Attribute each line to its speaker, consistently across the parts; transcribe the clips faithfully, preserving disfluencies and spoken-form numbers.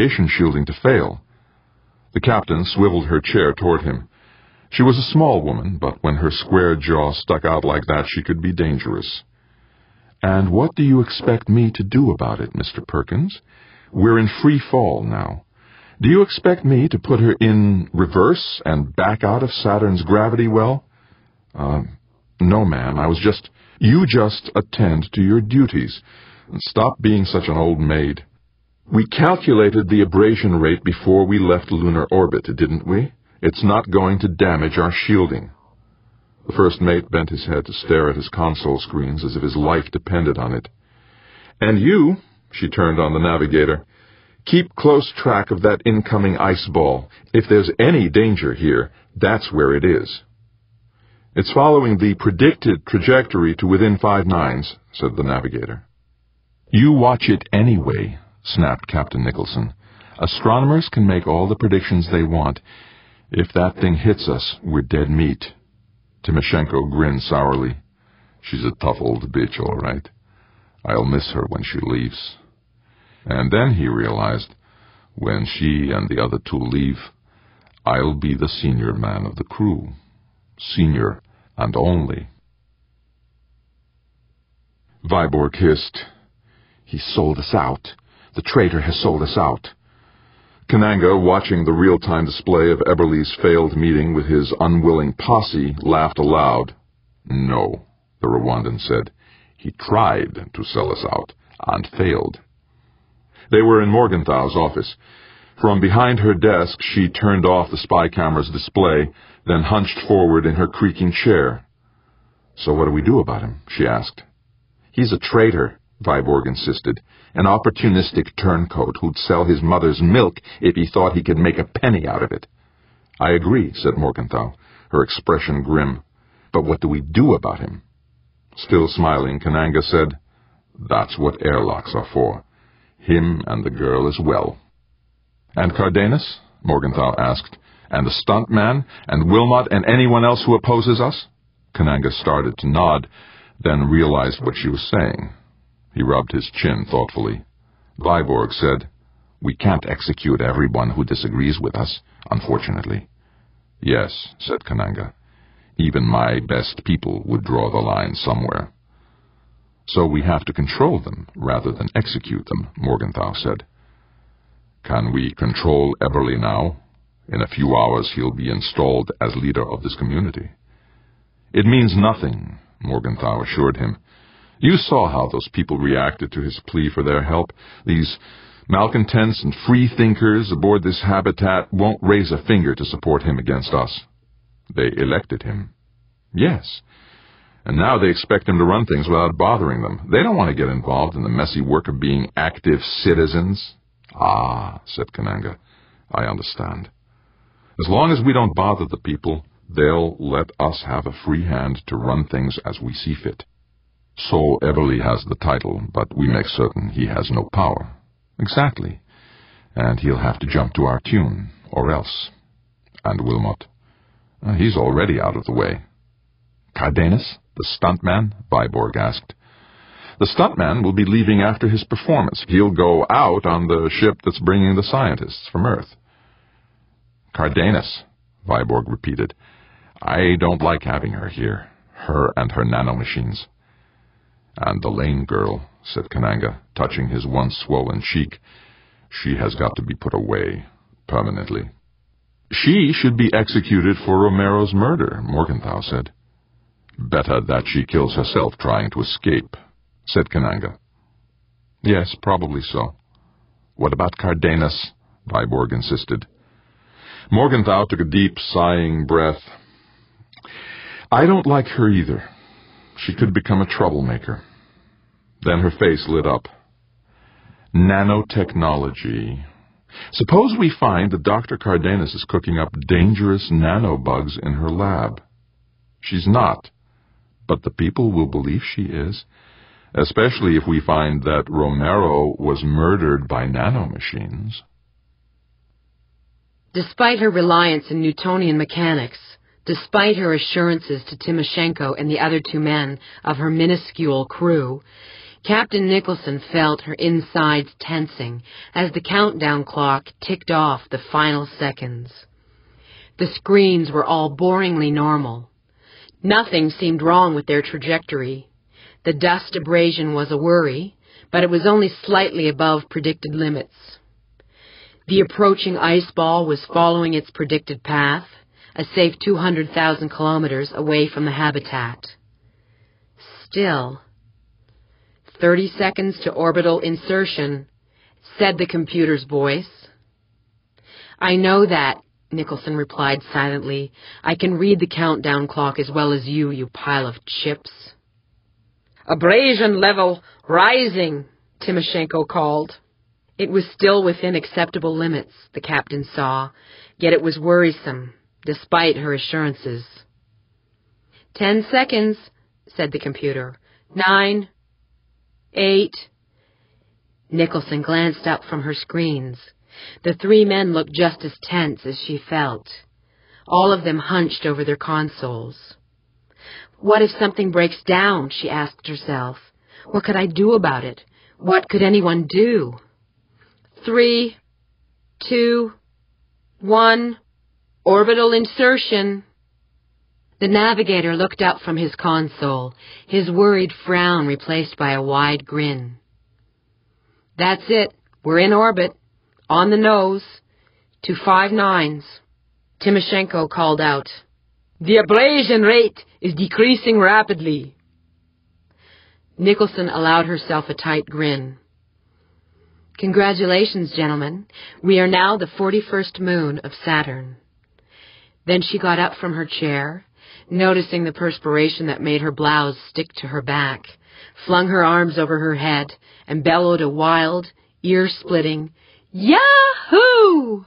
Speaker 1: radiation shielding to fail. The captain swiveled her chair toward him. She was a small woman, but when her square jaw stuck out like that, she could be dangerous. "And what do you expect me to do about it, Mister Perkins? We're in free fall now. Do you expect me to put her in reverse and back out of Saturn's gravity well?" Uh, no, ma'am. I was just... You just attend to your duties, and stop being such an old maid. We calculated the abrasion rate before we left lunar orbit, didn't we? It's not going to damage our shielding. The first mate bent his head to stare at his console screens as if his life depended on it. "And you," she turned on the navigator, "keep close track of that incoming ice ball. If there's any danger here, that's where it is." "It's following the predicted trajectory to within five nines," said the navigator. "You watch it anyway," snapped Captain Nicholson. "Astronomers can make all the predictions they want. If that thing hits us, we're dead meat." Timoshenko grinned sourly. "She's a tough old bitch, all right. I'll miss her when she leaves." And then he realized, when she and the other two leave, I'll be the senior man of the crew. Senior and only. Vyborg hissed. "He sold us out. The traitor has sold us out." Kananga, watching the real-time display of Eberle's failed meeting with his unwilling posse, laughed aloud. "No," the Rwandan said. "He tried to sell us out and failed." They were in Morgenthau's office. From behind her desk, she turned off the spy camera's display, then hunched forward in her creaking chair. "So what do we do about him?" she asked. "He's a traitor," Vyborg insisted, "an opportunistic turncoat who'd sell his mother's milk if he thought he could make a penny out of it." "I agree," said Morgenthau, her expression grim. "But what do we do about him?" Still smiling, Kananga said, "That's what airlocks are for. Him and the girl as well." "And Cardenas?" Morgenthau asked. "And the stuntman? And Wilmot and anyone else who opposes us?" Kananga started to nod, then realized what she was saying. He rubbed his chin thoughtfully. Vyborg said, "We can't execute everyone who disagrees with us, unfortunately." "Yes," said Kananga. "Even my best people would draw the line somewhere." "So we have to control them rather than execute them," Morgenthau said. "Can we control Eberle now? In a few hours he'll be installed as leader of this community." "It means nothing," Morgenthau assured him. "You saw how those people reacted to his plea for their help. These malcontents and free-thinkers aboard this habitat won't raise a finger to support him against us." "They elected him." "Yes. And now they expect him to run things without bothering them. They don't want to get involved in the messy work of being active citizens." "Ah," said Kananga, "I understand. As long as we don't bother the people, they'll let us have a free hand to run things as we see fit. So Eberle has the title, but we make certain he has no power." "Exactly. And he'll have to jump to our tune, or else." "And Wilmot?" Uh, "He's already out of the way." "Cardenas, the stuntman?" Vyborg asked. "The stuntman will be leaving after his performance. He'll go out on the ship that's bringing the scientists from Earth." "Cardenas," Vyborg repeated. "I don't like having her here, her and her nanomachines." "And the Lane girl," said Kananga, touching his once swollen cheek. "She has got to be put away, permanently." "She should be executed for Romero's murder," Morgenthau said. "Better that she kills herself trying to escape," said Kananga. "Yes, probably so." "What about Cardenas?" Vyborg insisted. Morgenthau took a deep, sighing breath. "I don't like her either. She could become a troublemaker." Then her face lit up. "Nanotechnology. Suppose we find that Doctor Cardenas is cooking up dangerous nanobugs in her lab. She's not, but the people will believe she is, especially if we find that Romero was murdered by nanomachines."
Speaker 2: Despite her reliance in Newtonian mechanics, despite her assurances to Timoshenko and the other two men of her minuscule crew, Captain Nicholson felt her insides tensing as the countdown clock ticked off the final seconds. The screens were all boringly normal. Nothing seemed wrong with their trajectory. The dust abrasion was a worry, but it was only slightly above predicted limits. The approaching ice ball was following its predicted path, a safe two hundred thousand kilometers away from the habitat. Still, thirty seconds to orbital insertion, said the computer's voice. I know that, Nicholson replied silently. I can read the countdown clock as well as you, you pile of chips. Abrasion level rising, Timoshenko called. It was still within acceptable limits, the captain saw, yet it was worrisome, despite her assurances. Ten seconds, said the computer. Nine. Eight. Nicholson glanced up from her screens. The three men looked just as tense as she felt. All of them hunched over their consoles. What if something breaks down, she asked herself. What could I do about it? What could anyone do? Three, two, one, orbital insertion. The navigator looked up from his console, his worried frown replaced by a wide grin. That's it. We're in orbit. On the nose. To five nines. Timoshenko called out. The abrasion rate is decreasing rapidly. Nicholson allowed herself a tight grin. Congratulations, gentlemen. We are now the forty-first moon of Saturn. Then she got up from her chair, noticing the perspiration that made her blouse stick to her back, flung her arms over her head, and bellowed a wild, ear-splitting, Yahoo!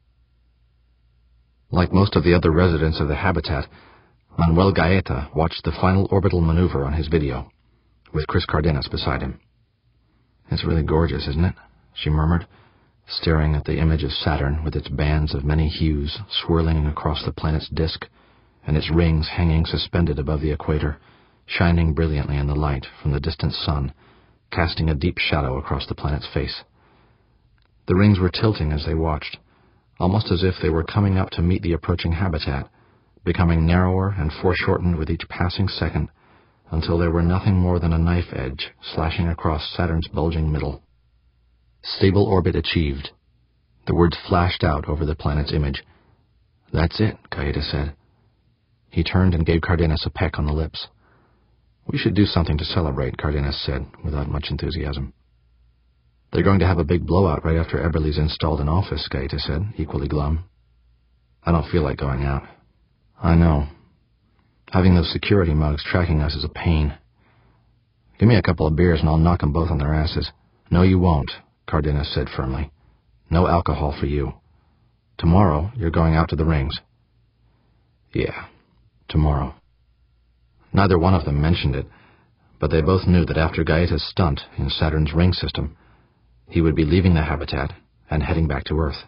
Speaker 3: Like most of the other residents of the habitat, Manuel Gaeta watched the final orbital maneuver on his video, with Chris Cardenas beside him. It's really gorgeous, isn't it? She murmured, staring at the image of Saturn with its bands of many hues swirling across the planet's disk and its rings hanging suspended above the equator, shining brilliantly in the light from the distant sun, casting a deep shadow across the planet's face. The rings were tilting as they watched, almost as if they were coming up to meet the approaching habitat, becoming narrower and foreshortened with each passing second, until there were nothing more than a knife edge slashing across Saturn's bulging middle. Stable orbit achieved. The words flashed out over the planet's image. That's it, Gaeta said. He turned and gave Cardenas a peck on the lips. We should do something to celebrate, Cardenas said, without much enthusiasm. They're going to have a big blowout right after Eberle's installed in office, Gaeta said, equally glum. I don't feel like going out. I know. Having those security mugs tracking us is a pain. Give me a couple of beers and I'll knock them both on their asses. No, you won't, Cardenas said firmly. No alcohol for you. Tomorrow, you're going out to the rings. Yeah, tomorrow. Neither one of them mentioned it, but they both knew that after Gaeta's stunt in Saturn's ring system, he would be leaving the habitat and heading back to Earth.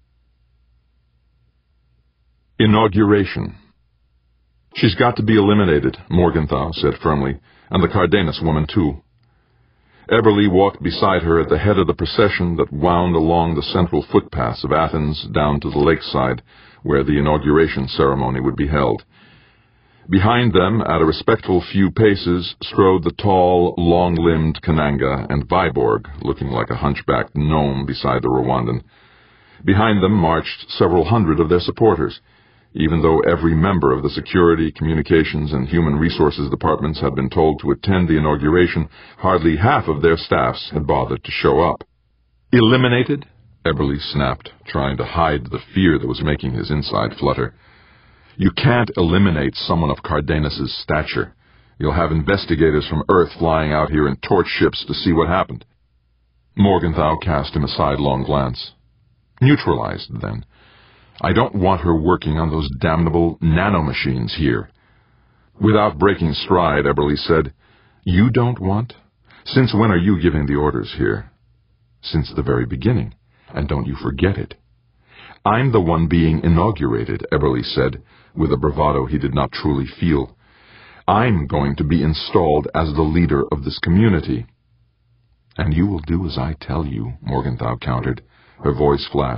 Speaker 1: Inauguration. She's got to be eliminated, Morgenthau said firmly, and the Cardenas woman too. Eberle walked beside her at the head of the procession that wound along the central footpaths of Athens down to the lakeside, where the inauguration ceremony would be held. Behind them, at a respectful few paces, strode the tall, long-limbed Kananga and Viborg, looking like a hunchbacked gnome beside the Rwandan. Behind them marched several hundred of their supporters. Even though every member of the Security, Communications, and Human Resources departments had been told to attend the inauguration, hardly half of their staffs had bothered to show up. Eliminated? Eberle snapped, trying to hide the fear that was making his inside flutter. You can't eliminate someone of Cardenas's stature. You'll have investigators from Earth flying out here in torch ships to see what happened. Morgenthau cast him a sidelong glance. Neutralized, then. I don't want her working on those damnable nanomachines here. Without breaking stride, Eberle said, You don't want? Since when are you giving the orders here? Since the very beginning, and don't you forget it. I'm the one being inaugurated, Eberle said, with a bravado he did not truly feel. I'm going to be installed as the leader of this community. And you will do as I tell you, Morgenthau countered, her voice flat.